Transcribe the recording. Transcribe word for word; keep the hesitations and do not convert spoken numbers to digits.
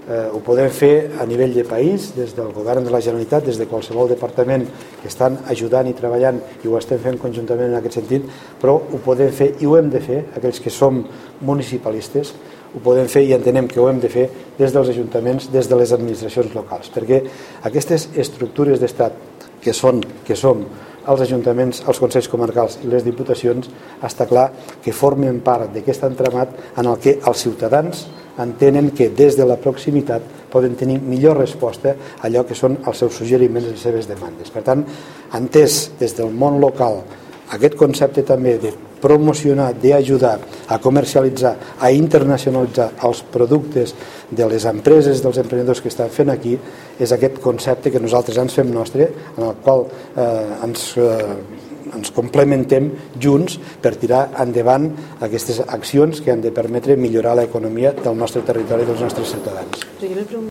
Eh, ho podem fer a nivell de país, des del govern de la Generalitat, des de qualsevol departament que estan ajudant i treballant, i ho estem fent conjuntament en aquest sentit, però ho podem fer i ho hem de fer, aquells que som municipalistes, ho podem fer i entenem que ho hem de fer des dels ajuntaments, des de les administracions locals, perquè aquestes estructures d'estat que són, que som els ajuntaments, els consells comarcals i les diputacions, està clar que formen part d'aquest entramat en el que els ciutadans entenen que des de la proximitat poden tenir millor resposta a allò que són els seus suggeriments i les seves demandes. Per tant, entès des del món local aquest concepte també de promocionar, d'ajudar a comercialitzar, a internacionalitzar els productes de les empreses, dels emprenedors que estan fent aquí, és aquest concepte que nosaltres ens fem nostre, en el qual eh, ens, eh, ens complementem junts per tirar endavant aquestes accions que han de permetre millorar l'economia del nostre territori i dels nostres ciutadans.